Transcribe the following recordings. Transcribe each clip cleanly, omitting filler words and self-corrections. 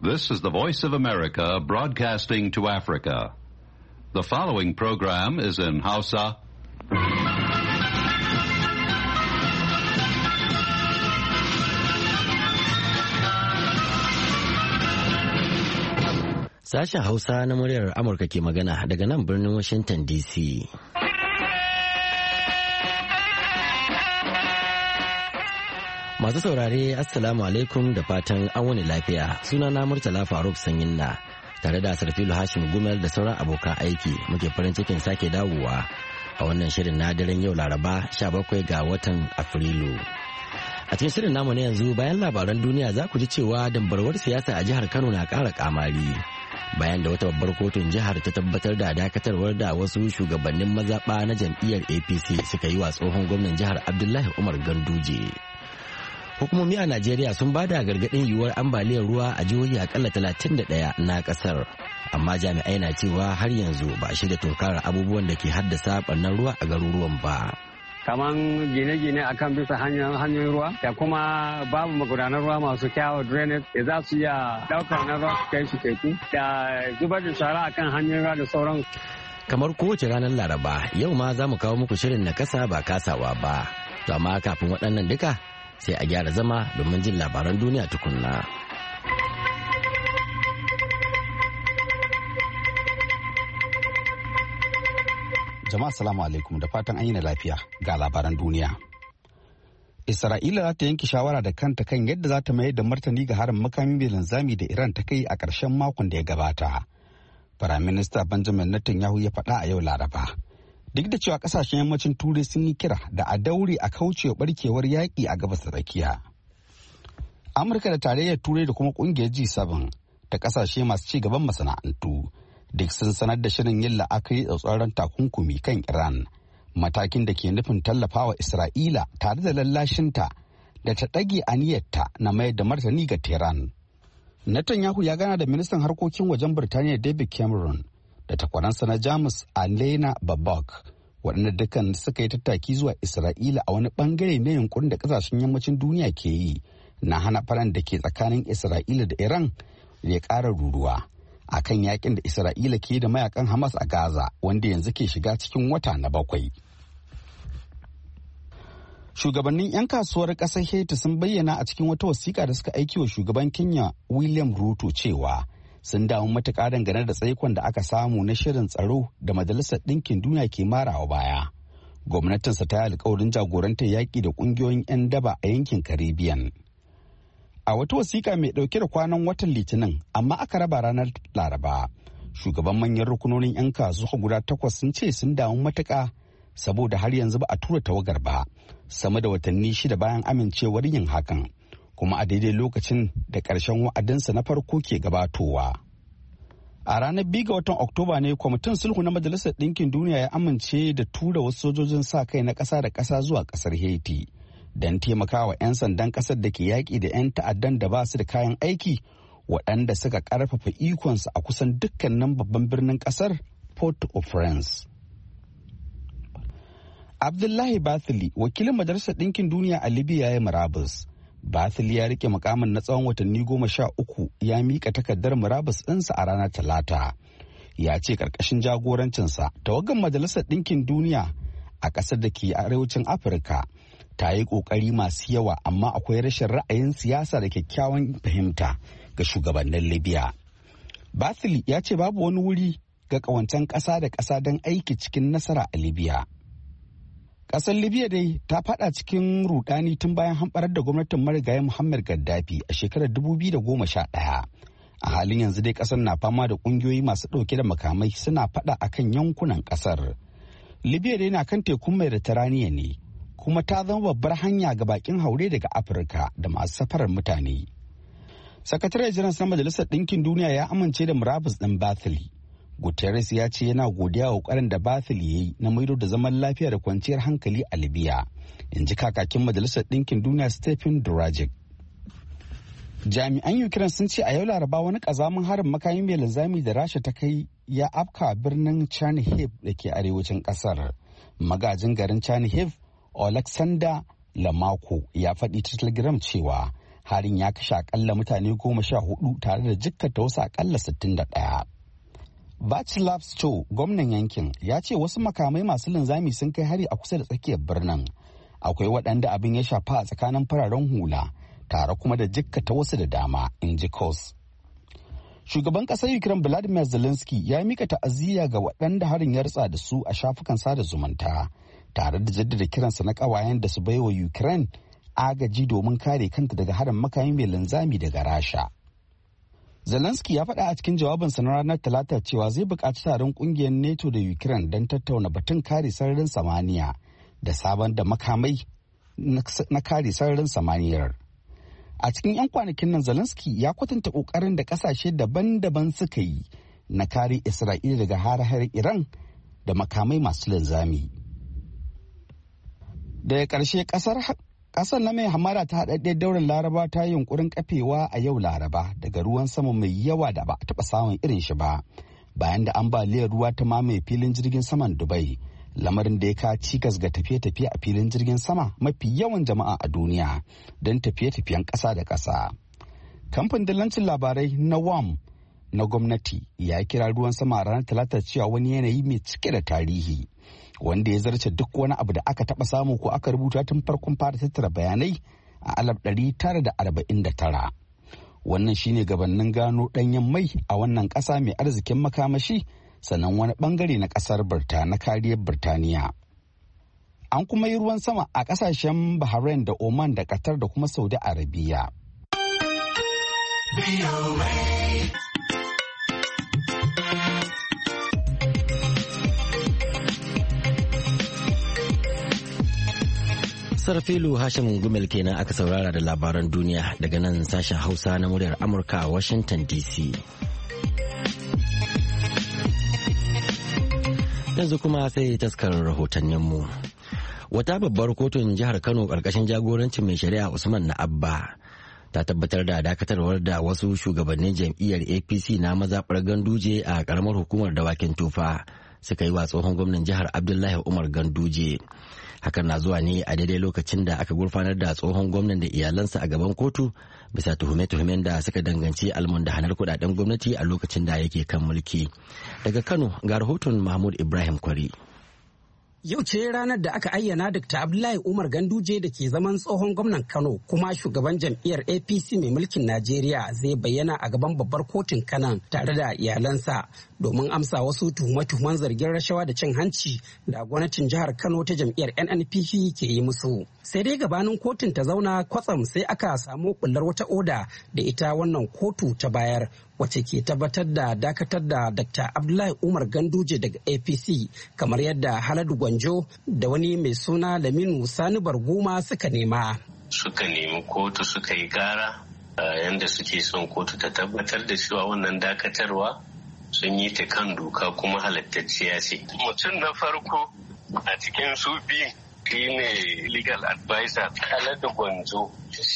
This is the Voice of America broadcasting to Africa. The following program is in Hausa. Sashen Hausa na muryar Amurka ke magana daga nan birnin Washington DC. Masu saurare Assalamu alaikum da fatan an wani lafiya. Sunana Murtala Faruk Sanyinna tare da Sarfilu Hashim Gumel da sauran abokan aiki muke farin cikin sake dawowa a wannan shirin na daren yau Laraba 17 ga watan Afrilu. A cikin shirin namu na yanzu bayan labaran duniya za ku ji cewa dambarwar siyasa a jihar Kano na ƙara kamari. Bayan da wata babbar kotun jihar ta tabbatar da dakatarwar da wasu shugabannin mazaɓa na jam'iyyar APC suka yi wa tsohon gwamnan jihar Abdullahi Umar Ganduje. Hukumomi a Najeriya sun ba da gargaɗin yiwuwar ambaliyar ruwa a jihohi akalla 31 na ƙasar. Amma jami'ai na cewa har yanzu ba a shirya tunkarar abubuwan da ke haddasa ɓarnar ruwa a garuruwan ba. Kaman gine-gine akan bisa hanyoyin ruwa da kuma babu magudanar ruwa masu kyawu drainage da za su iya daukar na ruwa su kai su teku da zubar da shara akan hanyoyin ruwa da sauran. Kamar kowace ranar Laraba yau ma za mu kawo muku shirin na kasa ba kasawa ba. To amma kafin waɗannan duka sai a gyara zama domin jin labaran duniya tukunna. Jama'a salamu alaikum da fatan an yi na lafiya ga labaran duniya. Isra'ila za ta yanke shawara da kanta kan yadda za ta mayar da martani ga harin makamin mai linzami da Iran ta kai a ƙarshen makon da ya gabata. Firaminista Benjamin Netanyahu ya faɗa a yau Laraba. Duk da cewa ƙasashen yammacin Turai sun yi kira da a daure a kaucewa barkewar yaƙi a gabas da tsakiya. Amurka da tarayyar Turai da kuma ƙungiyar G7 ta ƙasashe masu ci gaban masana'antu duk sun sanar da shirin yin la'akari da tsauraran takunkumi kan Iran, matakin da ke nufin tallafawa Isra'ila tare da lallashinta da ta ɗage aniyarta na mayar da martani ga Tehran. Netanyahu ya gana da ministan harkokin wajen Birtaniya David Cameron da takwaransa na Jamus Alena Babak, waɗanda dukkan suka yi tattaki zuwa Isra'ila a wani ɓangare na yunkurin da ƙasashen yammacin duniya ke yi na hana faɗan da ke tsakanin Isra'ila da Iran ya ƙara ruruwa. A kan yakin da Isra'ila ke da mayakan Hamas a Gaza wanda yanzu ke shiga cikin wata na 7. Shugabannin 'yan kasuwar ƙasar Haiti sun bayyana a cikin wata wasiƙa da suka aiki wa shugaban Kenya William Ruto cewa sun damu matuƙa dangane da tsaikon da aka samu na shirin tsaro da Majalisar Ɗinkin Duniya ke marawa baya. Gwamnatinsa ta yi alƙawarin jagorantar yaƙi da ƙungiyoyin 'yan daba a yankin Caribbean. A wata wasiƙa mai ɗauke da kwanan watan Litinin, amma aka raba ranar Laraba. Shugaban manyan rukunonin 'yan kasuwa guda 8 sun ce sun damu matuƙa saboda har yanzu ba a tura tawagar ba, sama da watanni 6 bayan amincewar yin hakan, kuma a daidai lokacin da ƙarshen wa'adinsa na farko ke gabatowa. A ranar 2 ga watan Oktoba ne kwamitin sulhu na Majalisar Ɗinkin Duniya ya amince da tura wasu sojojin sa kai na ƙasa da ƙasa zuwa ƙasar Haiti. Don taimakawa 'yan sandan kasar da ke yaƙi da 'yan ta'addan da ba su da kayan aiki waɗanda suka ƙarfafa ikonsu a kusan dukkanin babban birnin ƙasar Port-au-Prince. Abdullahi Bathily, wakilin Majalisar Ɗinkin Duniya a Libya ya yi murabus. Bathily ya rike mukamin na tsawon watanni 13 ya miƙa takardar murabus ɗinsa a ranar Talata. Ya ce ƙarƙashin jagorancinsa tawagar Majalisar Ɗinkin Duniya a ƙasar da ke arewacin Afirka ta yi ƙoƙari masu yawa, amma akwai rashin ra'ayin siyasa da kyakkyawan fahimta ga shugabannin Libya. Bathily ya ce babu wani wuri ga ƙawancen ƙasa da ƙasa don aiki cikin nasara a Libya. Ƙasar Libya dai ta faɗa cikin rudani tun bayan hamɓarar da gwamnatin marigayi Muhammad Gaddafi a shekarar 2011. A halin yanzu dai ƙasar na fama da ƙungiyoyi masu ɗauke da makamai suna faɗa akan yankunan ƙasar. Libya dai na kan tekun Mediterranean ne, kuma ta zama babbar hanya ga bakin haure daga Afirka da masu safarar mutane. Sakataren Janar na Majalisar Ɗinkin Duniya ya amince da murabus ɗin Bathily. Guterres ya ce yana godiya wa ƙoƙarin da Bathily ya yi na maido da zaman lafiya da kwanciyar hankali a Libya, in ji kakakin Majalisar Ɗinkin Duniya Stephen Dujarric. Jami'an Ukraine sun ce a yau Laraba wani ƙazamin harin makami mai linzami da Rasha ta kai ya afka birnin Chernihiv da ke arewacin ƙasar. Magajin garin Chernihiv Alexander Lamako ya faɗi ta Telegram cewa harin ya kashe akalla mutane 14 tare da jikkata wasu akalla 61. Václav Cho, gwamnan yankin, ya ce wasu makamai masu linzami sun kai hari a kusa da tsakiyar birnin. Akwai waɗanda abin ya shafa a tsakanin fararen hula tare kuma da jikkata wasu da dama, in ji Kos. Shugaban ƙasar Ukraine Volodymyr Zelensky ya mika ta'aziyya ga waɗanda harin ya ritsa da su a shafukan sada zumunta, tare da jaddada kiransa na ƙawayen da su baiwa Ukraine agaji domin kare kanta daga harin makami mai linzami daga Rasha. Zelensky ya faɗa a cikin jawabinsa na ranar Talata cewa zai buƙaci taron ƙungiyar NATO da Ukraine don tattauna batun kare sararin samaniya da sabon da makamai na kare sararin samaniyar. A cikin 'yan kwanakin nan Zelensky ya kwatanta ƙoƙarin da ƙasashe daban-daban suka yi na kare Isra'ila daga hare-haren Iran da makamai masu linzami. Daga ƙarshe ƙasar na mai hamada ta haɗaɗɗiyar daular Laraba ta yi yunkurin kafewa a yau Laraba daga ruwan sama mai yawa da ba a taɓa samun irin shi ba, bayan da ambaliyar ruwa ta mamaye filin jirgin saman Dubai, lamarin da ya kawo cikas ga tafiye-tafiye a filin jirgin sama mafi yawan jama'a a duniya don tafiye-tafiyen ƙasa da ƙasa. Kamfanin dillancin labarai na WAM na gwamnati ya kira ruwan sama a ranar Talata cewa wani yanayi mai cike da tarihi, wanda ya zarce duk wani abu da aka taɓa samu ko aka rubuta tun farkon fara tattara bayanai a 1949. Wannan shine gabanin gano ɗanyen mai a wannan ƙasa mai arzikin makamashi, sannan wani ɓangare na ƙasar na kariyar Birtaniya. An kuma yi ruwan sama a ƙasashen Bahrain da Oman da Qatar da kuma Saudi Arabia. Sarfilu Hashim Gumel kenan aka saurara da labaran duniya daga nan sashen Hausa na muryar Amurka a Washington DC. Yanzu kuma sai taskar rahotanninmu. Wata babbar kotun jihar Kano ƙarƙashin jagorancin mai shari'a Usman na Abba ta tabbatar da dakatarwar da wasu shugabannin jam'iyyar APC na mazaɓar Ganduje a ƙaramar hukumar dawakin tufa suka yi wa tsohon gwamnan jihar Abdullahi Umar Ganduje. Hakan na zuwa ne a daidai lokacin da aka gurfanar da tsohon gwamnan da iyalansa a gaban kotu bisa tuhume-tuhumen da suka danganci almundahanar kudaden gwamnati a lokacin da yake kan mulki. Daga Kano ga rahoton Mahmud Ibrahim Kwari. Yau ce ranar da aka ayyana Dr. Abdullahi Umar Ganduje da ke zaman tsohon gwamnan Kano kuma shugaban jam'iyyar APC mai mulkin Najeriya zai bayyana a gaban babbar kotun Kanan tare da iyalansa domin amsa wasu tuhume-tuhumen zargin rashawa da cin hanci da gwamnatin jihar Kano ta jam'iyyar NNPP ke yi musu. Sai dai gabanin kotun ta zauna kwatsam sai aka samu kullar wata oda da ita wannan kotu ta bayar, wacce ke tabbatar da dakatar da Dr. Abdullahi Umar Ganduje daga APC kamar yadda Haladu Gwanjo da wani mai suna Laminu Sani Barguma suka nema. Suka nemi kotu suka yi kara yadda suke son kotu ta tabbatar da cewa wannan dakatarwa sun yi ta kan doka kuma halattacciya ce. Mutum na farko a cikin su biyu shi ne legal advisor Haladu Gwanjo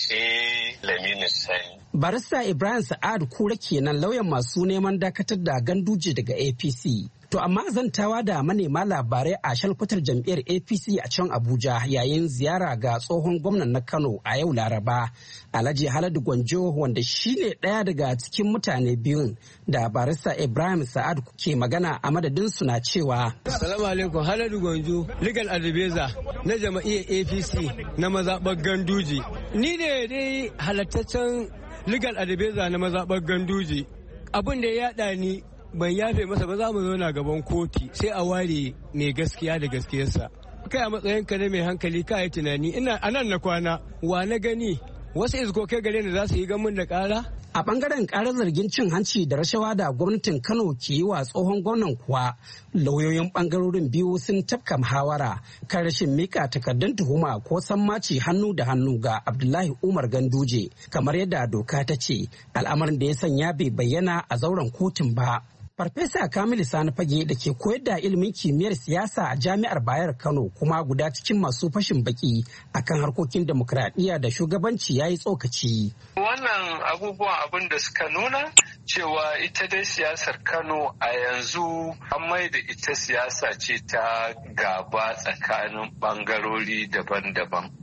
sai Laminu Sani. Barista Ibrahim Sa'ad Kura kenan lauyan masu neman dakatar da Ganduje daga APC. To amma zantawa da manema labarai a shalkwatar jam'iyyar APC a can Abuja yayin ziyara ga tsohon gwamnan na Kano a yau Laraba, Alhaji Haladu Gwanjo, wanda shine ɗaya daga cikin mutane biyun da barista Ibrahim Sa'ad ke magana a madadin su na cewa. Assalamu alaikum, Haladu Gwanjo, legal advisor na jam'iyyar APC na mazaɓar Ganduje. Ni ne dai halattaccen legal advisor na mazaɓar Ganduje. Abin da ya yaɗa ni ban yafe masa ba, za mu zauna gaban koti sai a ware mai gaskiya da gaskiyarsa. Kai a matsayinka na mai hankali ka yi tunani, ina anan na kwana wa na gani wasu izkokai gare ni za su yi gamin da ƙara? A bangaren karar zargin cin hanci da rashawa da gwamnatin Kano ke yi wa tsohon gwamnan kuwa, lauyoyin bangarorin biyu sun tafka muhawara kan rashin mika takardun tuhuma ko sammaci hannu da hannu ga Abdullahi Umar Ganduje kamar yadda doka ta ce, al'amarin da ya sanya bai bayyana a zauren kotun ba. Farfesa Kamilu Sani Fage da ke koyar da ilimin kimiyyar siyasa a Jami'ar Bayar Kano kuma guda cikin masu fashin baki akan harkokin demokradiyya da shugabanci ya yi tsokaci. Wannan abubuwan abin da suka nuna cewa ita dai siyasar Kano a yanzu an mai da ita siyasa ce ta gaba tsakanin bangarori daban-daban.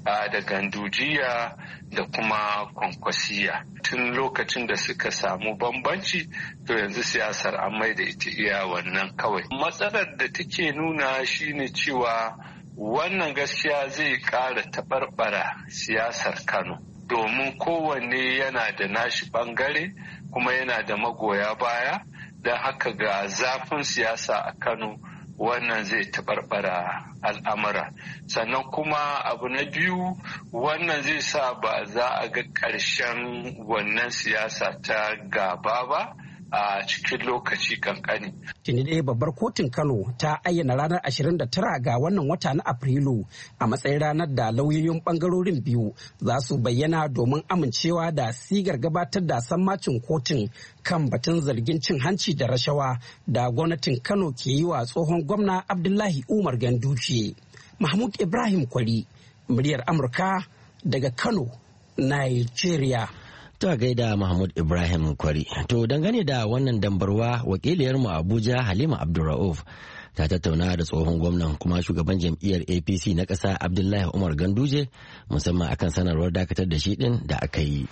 da gandujiya da kuma kwankwasiya. Tun lokacin da suka samu bambanci to yanzu siyasar an mai da ita iya wannan kawai. Matsalar da take nuna shine cewa wannan gaskiya zai ƙara taɓarɓara siyasar Kano, domin kowanne yana da nashi ɓangare kuma yana da magoya baya, don haka ga zafin siyasa a Kano wannan zai taɓarɓara al'amura. Sannan kuma abu na biyu, wannan zai sa ba za a ga ƙarshen wannan siyasa ta gaba ba a cikin lokaci kankani. Tuni dai babbar kotun Kano ta ayyana ranar 29 ga wannan wata na Afrilu a matsayin ranar da lauyoyin bangarorin biyu za su bayyana domin amincewa da sigar gabatar da sammacin kotun kan batun zargin cin hanci da rashawa da gwamnatin Kano ke yi wa tsohon gwamna Abdullahi Umar Ganduje. Mahmud Ibrahim Kwari, muryar Amurka daga Kano, Nigeria. Ta gaida Mahmud Ibrahim Kwari. To dangane da wannan dambarwa, wakiliyarmu Abuja Halima Abdulra'uf ta tattauna da tsohon gwamnan kuma shugaban jam'iyyar APC na ƙasa Abdullahi Umar Ganduje musamman akan sanarwar dakatar da shi din da aka yi.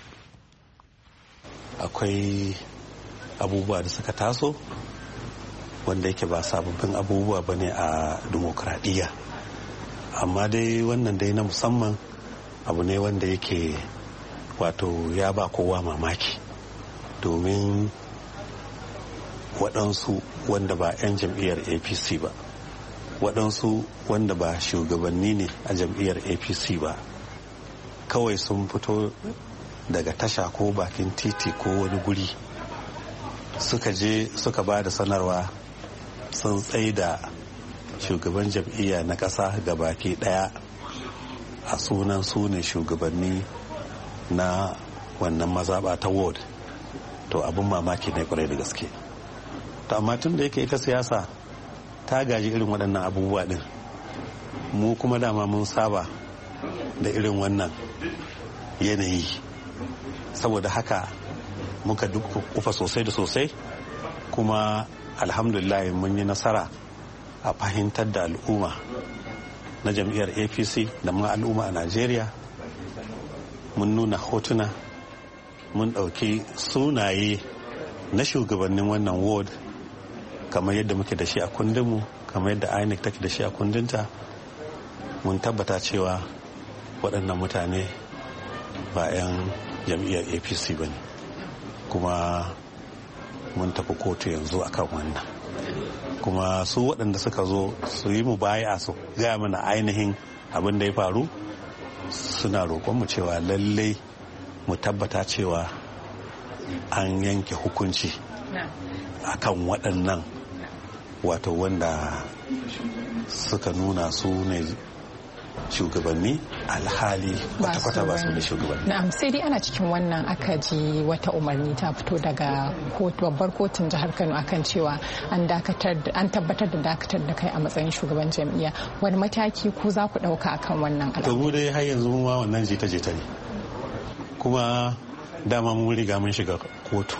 Akwai abubuwa da suka taso wanda yake ba sababbin abubuwa ba ne a dimokuraɗiyya, amma dai wannan dai na musamman abu ne wanda yake wato ya ba kowa mamaki, domin waɗansu wanda ba 'yan jam'iyyar APC ba, waɗansu wanda ba shugabanni ne a jam'iyyar APC ba, kawai sun fito daga tasha ko bakin titi ko wani guri suka je suka ba da sanarwa sun tsaida shugaban jam'iyya na ƙasa ga baki ɗaya a sunan su ne shugabanni na wannan mazaɓa ta ward. To abin mamaki ne kwarai da gaske. To amma tun da yake ita siyasa ta gaji irin waɗannan abubuwa ɗin, mu kuma dama mun saba da irin wannan yanayi, saboda haka muka duk kufa sosai da sosai, kuma alhamdulillah mun yi nasara a fahimtar da al'umma na jam'iyyar APC da ma al'umma a Najeriya. Mun nuna hotuna, mun ɗauki sunaye na shugabannin wannan ward kamar yadda muke da shi a kundinmu, kamar yadda INEC take da shi a kundinta. Mun tabbata cewa waɗannan mutane ba 'yan jam'iyyar APC ba ne, kuma mun tafi kotu yanzu akan wannan. Kuma su waɗanda suka zo su yi mu baya su gaya mana ainihin abin da ya faru, suna roƙonmu cewa lallai mu tabbata cewa an yanke hukunci akan waɗannan wato wanda suka nuna su ne shugabanni alhali kwata-kwata ba su da shugabanni. Na'am, sai dai ana cikin wannan aka ji wata umarni ta fito daga babbar kotun jihar Kano akan cewa an tabbatar da dakatar da kai a matsayin shugaban jam'iyya. Wani mataki ku za ku ɗauka akan wannan al'amari? To mu dai har yanzu ma wannan jita-jita ne, kuma dama mun riga mun shiga kotu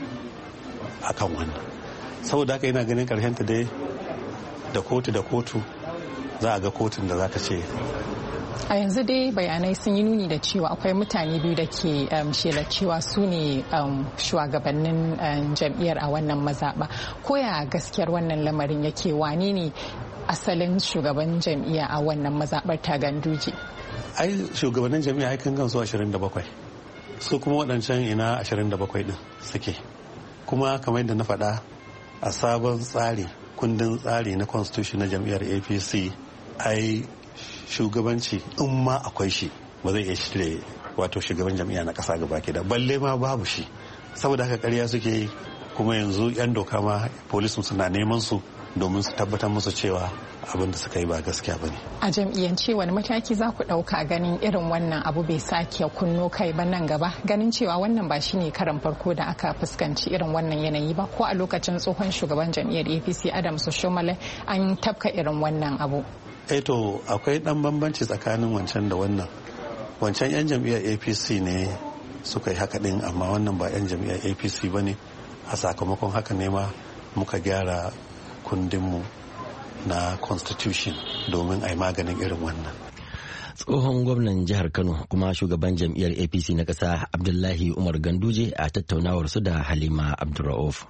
akan wannan, saboda haka yana ganin karshen ta dai da kotu za a ga kotun da za ta ce. A yanzu dai bayanai sun yi nuni da cewa akwai mutane biyu da ke shelar cewa su ne shugabannin jam'iyyar a wannan mazaɓa. Koya gaskiyar wannan lamarin yake, wane ne asalin shugaban jam'iyya a wannan mazaɓar ta Ganduje? Ai shugabannin jam'iyya ai kan gansu 27, su kuma waɗancan ina 27 din suke. Kuma kamar yadda na faɗa a sabon tsari, kundin tsari na constitution na jam'iyyar APC, ai shugabanci in ma akwai shi ba zai iya shirya wato shugaban jam'iyya na kasa gaba ke da, balle ma babu shi. Saboda haka ƙarya suke yi, kuma yanzu 'yan doka ma polisin suna neman su domin su tabbatar musu cewa abin da suka yi ba gaskiya ba ne. A jam'iyyance wani mataki za ku ɗauka ganin irin wannan abu bai sake kunno kai ba nan gaba, ganin cewa wannan ba shine karan farko da aka fuskanci irin wannan yanayi ba, ko a lokacin tsohon shugaban jam'iyyar APC Adams Oshomole an tafka irin wannan abu? To akwai ɗan bambanci tsakanin wancan da wannan. Wancan 'yan jam'iyyar APC ne suka yi haka ɗin, amma wannan ba 'yan jam'iyyar APC ba ne. A sakamakon haka ne ma muka gyara kundinmu na constitution domin a yi maganin irin wannan. tsohon gwamnan jihar Kano kuma shugaban jam'iyyar APC na ƙasa Abdullahi Umar Ganduje a tattaunawar su da Halima Abdulrauf.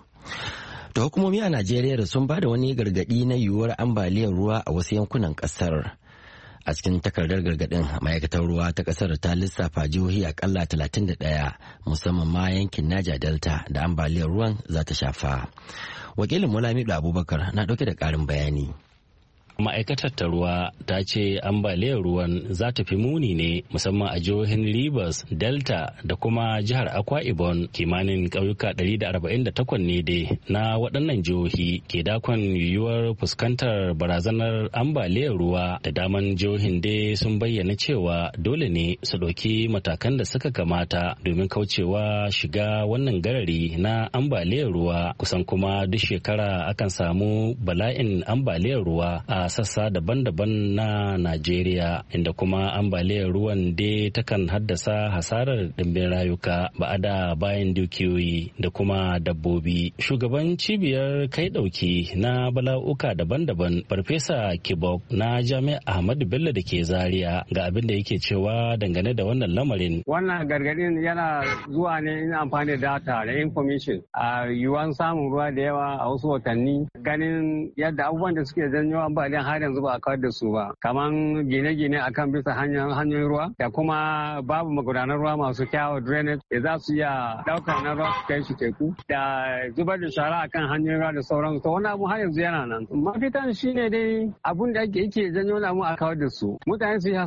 Da hukumomi a Najeriya sun ba da wani gargaɗi na yiwuwar ambaliyar ruwa a wasu yankunan ƙasar. A cikin takardar gargaɗin ma'aikatar ruwa ta ƙasar ta lissafa jihohi akalla 31 musamman ma yankin Niger Delta da ambaliyar ruwan za ta shafa. Wakilin Mulamidu Abubakar na ɗauke da ƙarin bayani. Ma'aikatar ta ruwa ta ce ambaliyar ruwan za ta fi muni ne musamman a jihohin Rivers, Delta da kuma jihar Akwa Ibom. Kimanin ƙauyuka 148 ne dai na waɗannan jihohi ke dakon yiwuwar fuskantar barazanar ambaliyar ruwa. Da daman jihohin dai sun bayyana cewa dole ne su ɗauki matakan da suka kamata domin kaucewa shiga wannan garari na ambaliyar ruwa. Kusan kuma duk shekara akan samu bala'in ambaliyar ruwa a sassa daban-daban na Najeriya, inda kuma ambaliyar ruwan dai takan haddasa hasarar ɗimbin rayuka ba'ada bayan dukiyoyi da kuma dabbobi. Shugaban cibiyar kai ɗauki na bala'uka daban-daban Farfesa Kibok na Jami'ar Ahmadu Bello da ke Zaria ga abin da yake cewa dangane da wannan lamarin. Wannan gargadin yana zuwa ne in amfani da data da information a yiwuwan samun ruwa da yawa a wasu watanni, ganin yadda abubuwan da suke janyo ambaliyar har yanzu ba a kawar da su ba, kaman gine-gine akan bisa hanyoyin ruwa da kuma babu magudanar ruwa masu kyawu drainage da za su iya daukar na ruwa su kai shi teku da zubar da shara akan hanyoyin ruwa da sauran. To wani abu har yanzu yana nan. Mafitan shine dai abun da yake janyo wani abu a kawar da su. Mutane su yi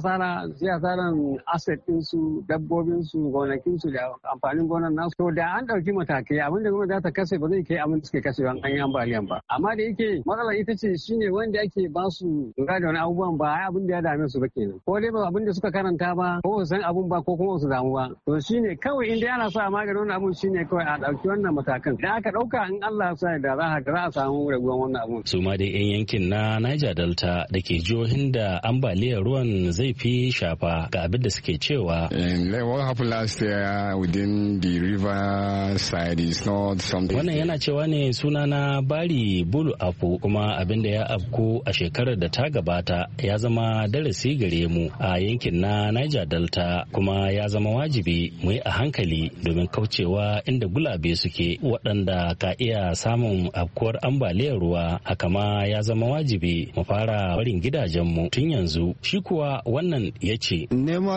hasaran asset ɗinsu, dabbobinsu, gonakinsu da amfanin gonar nasu. To da an ɗauki matakai abin da gwamnati za ta kashe ba zai kai abin da suke kashe an yi ambaliyan ba. Amma da yake matsalar ita ce shine wanda ake ba su lura da wani abubuwan ba abin da ya dame su ba kenan, ko dai ba abin da suka karanta ba ko su san abun ba ko kuma su damu ba. To shine kawai inda yana so a magani wannan abun shine kawai a ɗauki wannan matakan da aka ɗauka, in Allah ya sa da za a samu raguwan wannan abun. Su ma dai 'yan yankin na Niger Delta da ke jihohin da ambaliyar ruwan zai fi shafa ga abin da suke cewa. What happened last year within the river side is not something. Wannan yana cewa ne sunana Bari Bulu Afu, kuma abin da ya afku a shekarar da ta gabata ya zama darasi gare mu a yankin na Niger Delta, kuma ya zama wajibi mu yi a hankali domin kaucewa inda gulabe suke waɗanda ka iya samun afkuwar ambaliyar ruwa. Haka ma ya zama wajibi mu fara barin gidajenmu tun yanzu. Shi kuwa wannan ya ce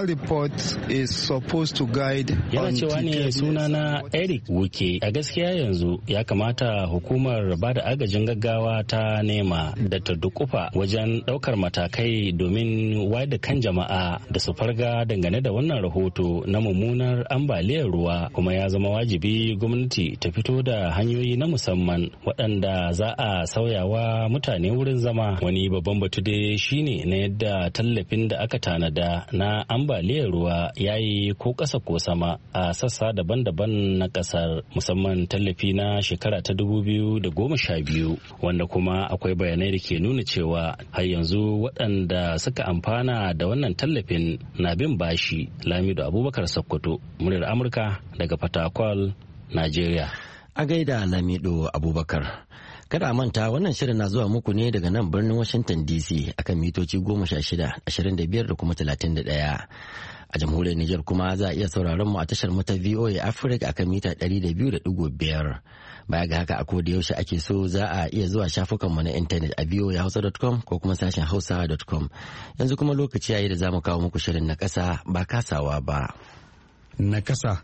yana cewa ne sunana Eric Wuke. A gaskiya yanzu ya kamata hukumar ba da agajin gaggawa ta nema da ta dukufa wajen ɗaukar matakai domin wayar da kan jama'a da su farga dangane da wannan rahoto na mummunar ambaliyar ruwa. Kuma ya zama wajibi gwamnati ta fito da hanyoyi na musamman waɗanda za a sauyawa mutane wurin zama. Wani babban batu dai shine na yadda tallafin da aka tanada na ambaliyar ruwa ya yi ko ƙasa ko sama a sassa daban-daban na ƙasar, musamman tallafi na shekara ta 2012, wanda kuma akwai bayanai da ke nuna cewa har yanzu waɗanda suka amfana da wannan tallafin na bin bashi. Lamido Abubakar Sokoto, muryar Amurka daga Fatakwal, Najeriya. A gaida Lamido Abubakar. Kada a manta wannan shirin na zuwa muku ne daga nan birnin Washington DC akan mitoci 16, 25 da kuma 31. A jamhuriyar Nijar kuma za a iya sauraron mu a tashar mu ta VOA Africa akan mita 200.5. Baya ga haka a koda yaushe ake so za a iya zuwa shafukan mu na intanet a voahausa.com ko kuma sashen hausa.com. Yanzu kuma lokaci yayi da zamu kawo muku shirin na kasa ba kasawa ba. Na kasa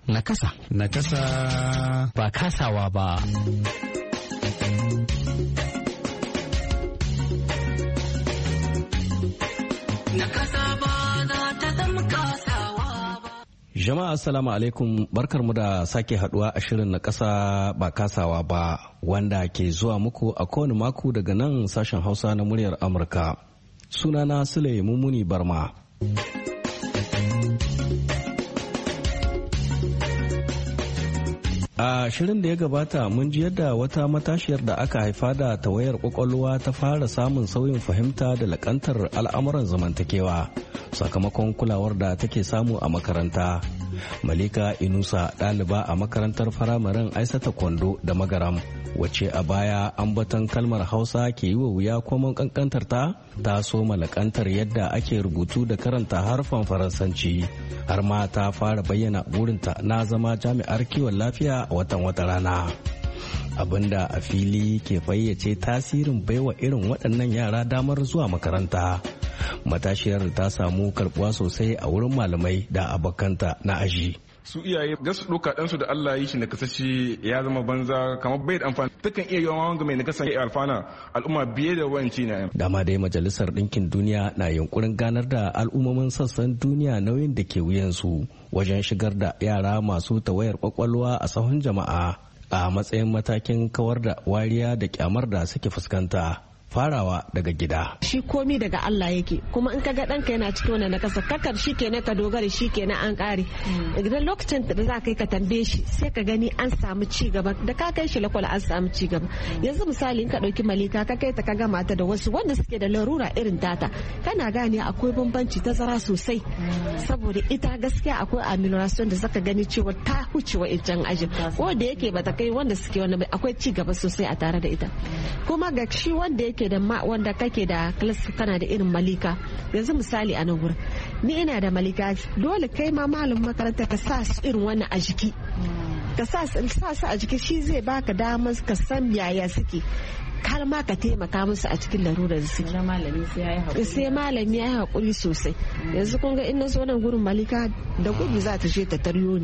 ba kasawa ba. Jama'a assalamu alaikum, barkarmu da sake haduwa a shirin na kasa ba kasawa ba, wanda ke zuwa muku a kowane mako daga nan sashen Hausa na muryar Amurka. Sunana Sule Mumuni Barma. A shirin da ya gabata mun ji yadda wata matashiyar da aka haifa da tawayar kwakwalwa ta fara samun sauyin fahimta da lakantar al'amuran zamantakewa sakamakon kulawar da take samu a makaranta. Malika Inusa ɗaliba a makarantar firamaren Aisata Kwando da Magaram wacce a baya ambaton kalmar Hausa ke yi wa wuya komon kankantar ta so malakantar yadda ake rubutu da karanta harfan Faransanci har ma ta fara bayyana burinta na zama jami'ar kiwon lafiya a wata rana. Abinda a fili ke fayyace tasirin baiwa irin waɗannan yara damar zuwa makaranta. Matashiyar ta samu karbuwa sosai a wurin malamai da abokanta na aji. Su iyaye ga su ɗauka ɗansu da Allah yi shi na kasashe ya zama banza kamar bai da amfani, takan iya yawan wanga mai nakasa ya alfana al'umma biye da wanci na. Dama dai Majalisar Ɗinkin Duniya na yunkurin ganar da al'ummomin sassan duniya nauyin da ke wuyansu wajen shigar da yara masu tawayar kwakwalwa a sahun jama'a a matsayin matakin kawar da wariya da kyamar da suke fuskanta. Farawa daga gida. Shi komi daga Allah yake, kuma in kaga ɗanka yana cikin wannan nakasa kakar shi kenan ka dogara shi kenan an ƙare. Idan lokacin da za ka yi ka tambaye shi sai ka gani an samu ci gaba da ka kai shi lakwal an samu ci gaba. Yanzu misali in ka ɗauki Malika ka kai ta ka gama ta da wasu wanda suke da larura irin tata kana gane akwai bambanci tazara sosai saboda ita gaskiya akwai amelioration da zaka gani cewa ta huce wa ijan ajin ko da yake bata kai wanda suke wani akwai ci gaba sosai a tare da ita. Kuma ga shi wanda yake da wanda kake da class kana da irin Malika yanzu misali a nan gurin ni ina da Malika dole kai ma malamin makaranta ka sa su irin wannan a jiki ka sa su a jiki shi zai baka damar ka san yaya suke har ma ka taimaka musu a cikin larurar da suke. Sai malami ya yi haƙuri sosai. Yanzu kun ga in na zo nan gurin Malika da gudu za ta je ta taryo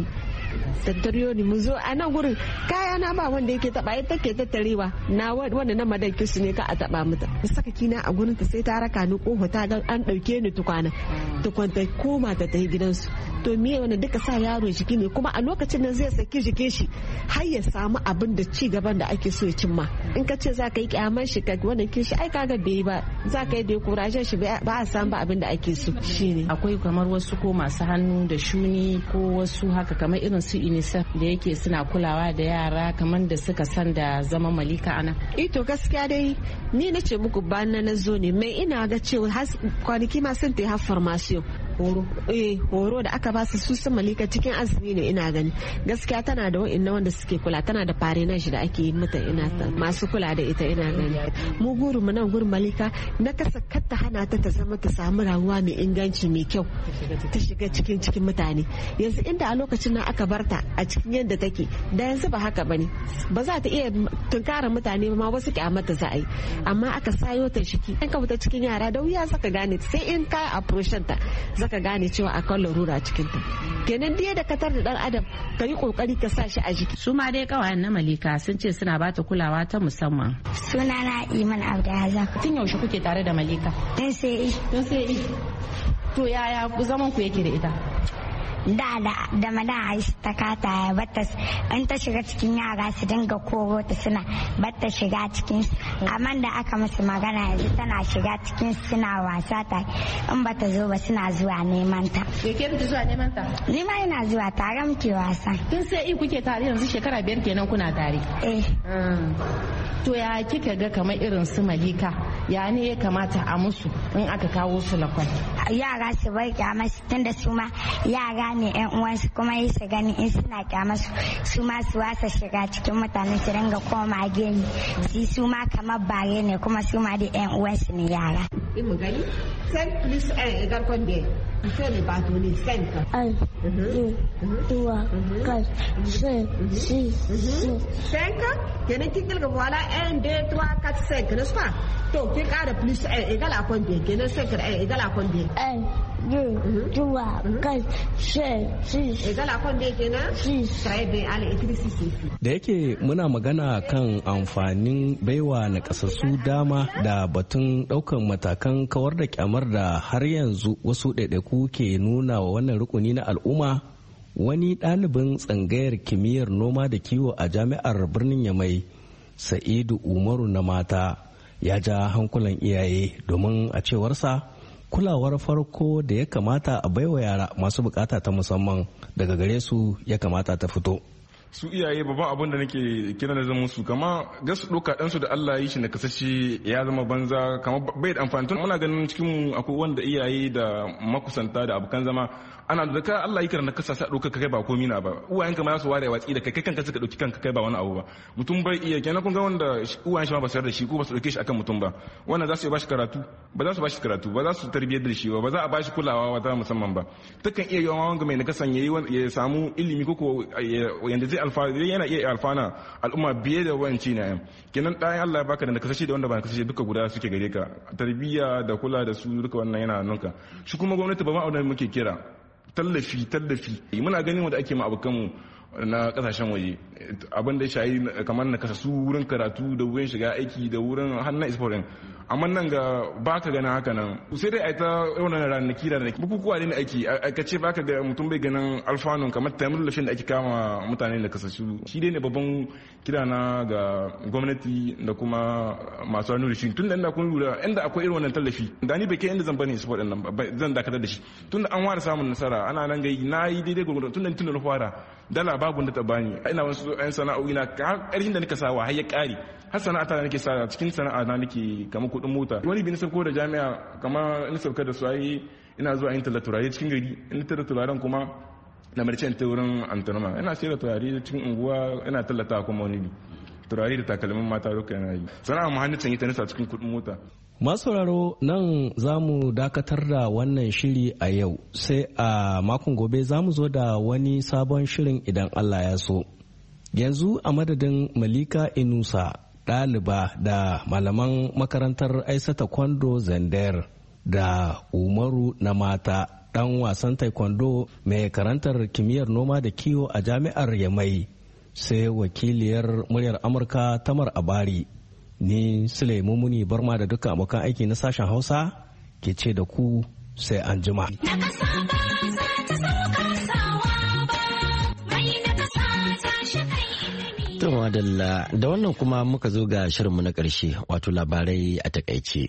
ni mu zo a nan gurin kaya na ba wanda yake taba ita take tattarewa na wanda na madanki su ne ka a taba mata ta saka kina a gurin ta sai ta raka ni kofa ta ga an dauke ni tukwana koma ta tafi gidansu to me wanda duka sa yaro jiki ne kuma a lokacin nan zai saki jike shi har ya samu abin da ci gaban da ake so ya cimma. In ka ce za ka yi kyaman shi ka wannan kishi ai kaga bai ba za ka yi da kurajen shi ba a samu abin da ake so shine. Akwai kamar wasu ko masu hannu da shuni ko wasu haka kamar irin su UNICEF da yake suna kulawa da yara kamar da suka san da zama Malika ana. To gaskiya dai ni na ce muku ba na zo ne mai ina ga cewa kwanaki ma sun ta har farmasiyo horo da aka ba su sun Malika cikin azumi ne ina gani gaskiya tana da wa'annan wanda suke kula tana da parenage da ake yi mata ina masu kula da ita ina gani mu gurin mu nan gurin Malika na kasa katta hana ta zama ta samu rayuwa mai inganci mai kyau ta shiga cikin mutane yanzu inda a lokacin nan aka barta a cikin yadda take da yanzu ba haka bane ba za ta iya tunkara mutane ma wasu kyamata za a yi amma aka sayo ta shiki in ka fita cikin yara da wuya zaka gane sai in ka approach ta zaka gane cewa akwai larura cikin ta kenan dai da katar da dan adam ka yi kokari ka sa shi a jiki. Su ma dai kawayen na Malika sun ce suna bata kulawa ta musamman. Sunana Iman Abdulrazak. Tun yaushe kuke tare da Malika? Tun sai to yaya zaman ku yake da ita? da madan Aisha ta kata bata in ta shiga cikin yara su dinga koro ta suna bata shiga cikin amma da aka musu magana yanzu tana shiga cikin suna wasa ta in bata zo ba suna zuwa neman ta. Ke zuwa neman ta? Ni ma ina zuwa tare muke wasa. Kin sai kuke tare yanzu shekara 5 kenan kuna tare? To ya kika ga kamar irin su Malika ya ne ya kamata a musu in aka kawo su lakwal? Yara su bar kyamasu tunda su ma yara ne yan uwansu kuma yi su gani in suna kyamasu su ma su wasa shiga cikin mutane su dinga koma gani su ma kamar bare ne kuma su ma da yan uwansu ne yara. Mu gani 5 plus 1 égale combien? Fais le bâtonnet 5. 1, 2, 3, 4, 5, 6, 5. Kenan kin kilga voilà 1, 2, 3, 4, 5, n'est-ce pas? To kin ƙara plus 1 égale à combien? Kenan 5 égale à combien? 1, 2, 3, 4, 5, 6. Égale à combien kenan? 6. Très bien, allez écris 6. Da yake muna magana kan amfanin baiwa nakasassu dama da batun daukan matakan kawar da kyamar da har yanzu wasu ɗaiɗaiku ke nuna wa wannan rukuni na al'umma, wani ɗalibin tsangayar kimiyyar noma da kiwo a jami'ar birnin Yamai, Sa'idu Umaru na mata, ya ja hankulan iyaye domin a cewarsa kulawar farko da ya kamata a baiwa yara masu bukata ta musamman daga gare su ya kamata ta fito. su iyaye babban abin da nake kira da zama su kama ga su ɗauka ɗansu da Allah ya yi shi na kasashe ya zama banza kama bai da amfani. Muna ganin cikin akwai wanda iyaye da makusanta da abokan zama ana da ka Allah yi na kasa sa ɗauka kai ba komi na ba, uwayen ka ma za su ware watsi da kai kanka suka ɗauki kanka kai ba wani abu ba. Mutum bai iya kenan kun ga wanda uwayen shi ma ba su yarda shi ko ba su ɗauke shi akan mutum ba, wannan za su iya bashi karatu ba za su bashi karatu ba za su tarbiyyar da shi ba za a bashi kulawa wata musamman ba. Takan iya yawan wanga mai nakasan ya samu ilimi ko yanda zai yana iya alfana al'umma biye da wanci na yan kenan ɗayan Allah ya baka da nakasashe da wanda ba nakasashe duka guda suke gare ka, tarbiyya da kula da su duka wannan yana nunka. Shi kuma gwamnati ba ma abin da muke kira tallafi muna ganin wanda ake ma abokanmu na kasashen waje abin da ya shayi kamar na kasa su wurin karatu da wurin shiga aiki da wurin hannun isforin, amma nan ga baka ganin haka nan sai dai a ta wannan ranaki bukukuwa ne aiki aikace baka ga mutum bai ganin alfanun kamar taimur lafin da ake kama mutane da kasasu. Shi dai ne babban kira na ga gwamnati da kuma masu hannu da shi tun da inda kun lura inda akwai irin wannan tallafi da ni bai kai inda zan bani sport din nan zan dakatar da shi tun da an fara samun nasara ana nan ga na yi daidai gwamnati tun da na fara dala babu da ta bani ina wasu yan sana'o'i na ƙarfin da nika sawa har ya ƙari har sana'ata da nake sa cikin sana'a na nake kamar kuɗin mota wani bi nisar ko da jami'a kamar in sauka da su ayi ina zuwa yin talla turare cikin gari in talla turaren kuma na marcen ta wurin antanoma ina sayar da turare cikin unguwa ina tallata kuma wani bi turare da takalmin mata duka yana yi sana'a mu hannun ita nisa cikin kuɗin mota. Masauraro nan za mu dakatar da wannan shiri a yau sai a makon gobe za mu zo da wani sabon shirin idan Allah ya so. Yanzu a madadin Malika Inusa ɗaliba da malaman makarantar Aisa Taekwondo Zandar da Umaru na mata ɗan wasan taekwondo mai karantar kimiyyar noma da kiwo a jami'ar Yamai sai wakiliyar muryar Amurka Tamar Abari. Ni Sulaimu Muni Barma da dukkan abokan aiki na sashen Hausa ke ce da ku sai an jima. Da wannan kuma muka zo ga shirinmu na ƙarshe wato labarai a takaice.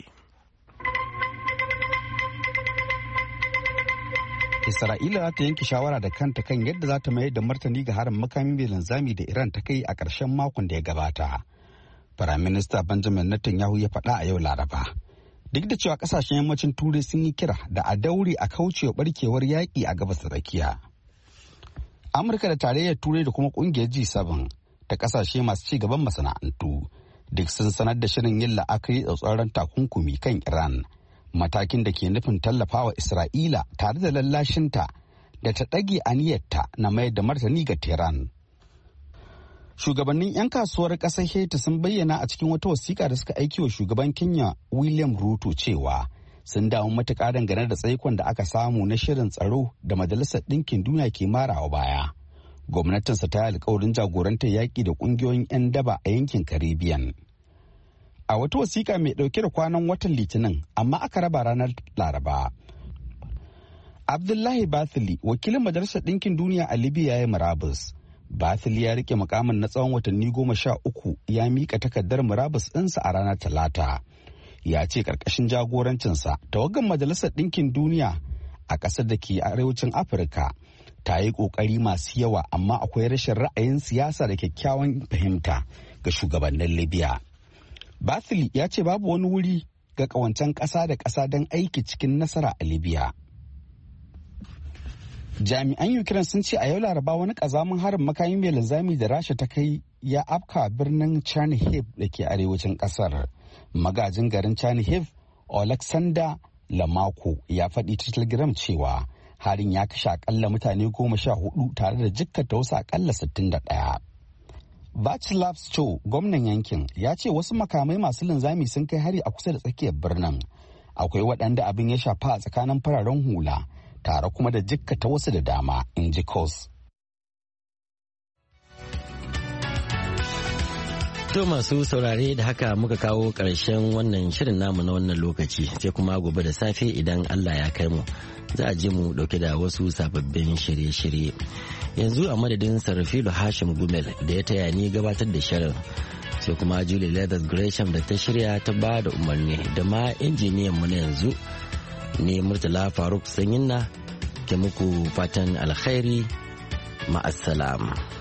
Isra'ila ta yanke shawara da kanta kan yadda za ta mayar da martani ga harin makami mai linzami da Iran ta kai a ƙarshen makon da ya gabata. Firaminista Benjamin Netanyahu ya faɗa a yau Laraba. Duk da cewa ƙasashen yammacin Turai sun yi kira da a daure a kaucewa barkewar yaƙi a gabas da tsakiya. Amurka da tarayyar Turai da kuma ƙungiyar G7 ta ƙasashe masu ci gaban masana'antu duk sun sanar da shirin yin la'akari da tsauraran takunkumi kan Iran, matakin da ke nufin tallafawa Isra'ila tare da lallashinta da ta ɗage aniyarta na mayar da martani ga Tehran. Shugabannin 'yan kasuwar ƙasar Haiti sun bayyana a cikin wata wasiƙa da suka aiki wa shugaban Kenya William Ruto cewa sun damu matuƙa dangane da tsaikon da aka samu na shirin tsaro da Majalisar Ɗinkin Duniya ke marawa baya. Gwamnatinsa ta yi alkawarin jagorantar yaƙi da ƙungiyoyin 'yan daba a yankin Caribbean. A wata wasiƙa mai ɗauke da kwanan watan Litinin amma aka raba ranar Laraba. Abdullahi Bathily, wakilin Majalisar Ɗinkin Duniya a Libya ya yi murabus. Bathily ya rike mukamin na tsawon watanni 13 ya mika takardar murabus ɗinsa a ranar Talata. Ya ce ƙarƙashin jagorancinsa tawagar Majalisar Ɗinkin Duniya a ƙasar da ke arewacin Afirka ta yi ƙoƙari masu yawa amma akwai rashin ra'ayin siyasa da kyakkyawan fahimta ga shugabannin Libya. Bathily ya ce babu wani wuri ga ƙawancen ƙasa da ƙasa don aiki cikin nasara a Libya. Jami'an Ukraine sun ce a yau Laraba wani kazamin harin makami mai linzami da Rasha ta kai ya afka birnin Chernihiv da ke arewacin kasar. Magajin garin Chernihiv, Alexander Lamako ya faɗi ta Telegram cewa harin ya kashe akalla mutane 14 tare da jikkata wasu akalla 61. Václav Cho, gwamnan yankin, ya ce wasu makamai masu linzami sun kai hari a kusa da tsakiyar birnin. Akwai waɗanda abin ya shafa a tsakanin fararen hula. Tare kuma da jikkata wasu da dama, in ji Kos. To masu saurare da haka muka kawo ƙarshen wannan shirin namu na wannan lokaci sai kuma gobe da safe idan Allah ya kai mu za a je mu dauke da wasu sababbin shirye-shirye. Yanzu a madadin Sarfilu Hashim Gumel da ya taya ni gabatar da shirin sai kuma Julie Leathers Gresham da ta shirya ta ba da umarni da ma injiniyan mu na yanzu. Ne Murtala Faruk Sanyinna ke muku fatan alkhairi ma'assalam.